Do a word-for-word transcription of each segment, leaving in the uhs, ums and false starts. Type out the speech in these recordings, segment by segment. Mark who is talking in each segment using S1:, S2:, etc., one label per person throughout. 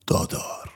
S1: دادار.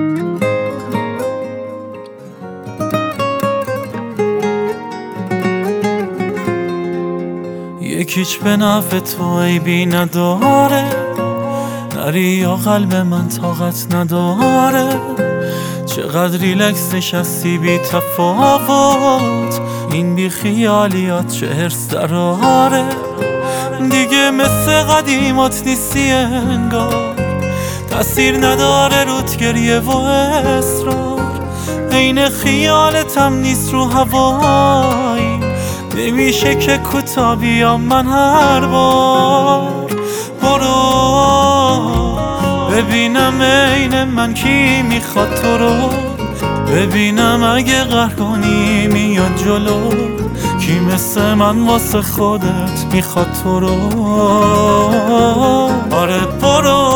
S2: یکیچ به نفع تو عیبی نداره، نری یا قلب من طاقت نداره. چقدر ریلکس نشستی بی تفاوت، این بی خیالیات چه هرس دراره. دیگه مثل قدیمات نیستی انگار، تأثیر نداره روت گریه و اصرار. عین خیالتم نیست رو هوایی، نمیشه که کوتا بیام من هر بار. برو ببینم عین من کی میخواد تو رو، ببینم اگه قهر کنی میاد جلو. کی مثل من واسه خودت میخواد تو رو. آره برو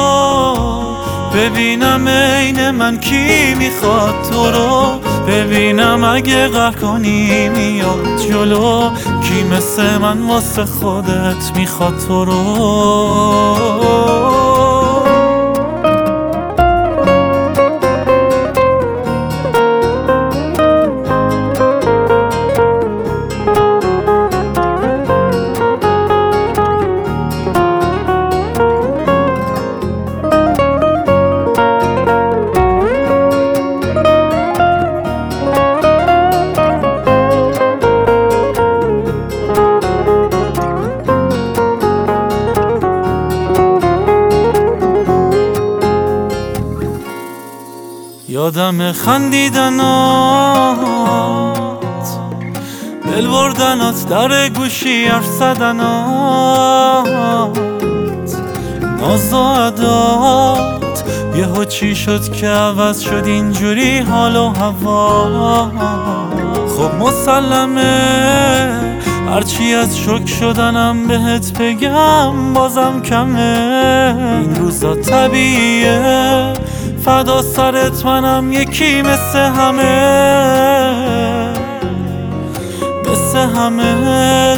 S2: ببینم عین من کی میخواد تو رو، ببینم اگه قهر کنی میاد جلو. کی مثل من واسه خودت میخواد تو رو. یادم خندیدنات، دل بردنات، در گوشی حرف زدنات، ناز و عدات. یهو چی شد که عوض شد اینجوری حال و هوا. خب مسلمه هرچی از شوک شدنم بهت بگم بازم کمه. این روزا طبیعیه، فدا سرت منم یکی مثل همه، مثل همه.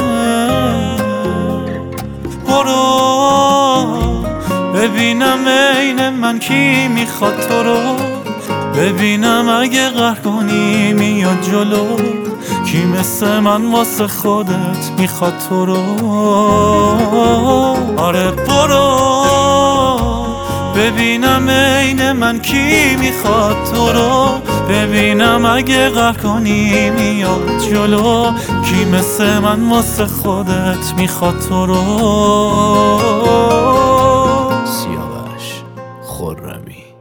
S2: برو ببینم عین من کی میخواد تو رو، ببینم اگه قهر کنی میاد جلو. کی مثل من واسه خودت میخواد تو رو. آره برو ببینم عین من کی میخواد تو رو، ببینم اگه قهر کنی میاد جلو. کی مثل من واسه خودت میخواد تو رو.
S1: سیاوش خرمی.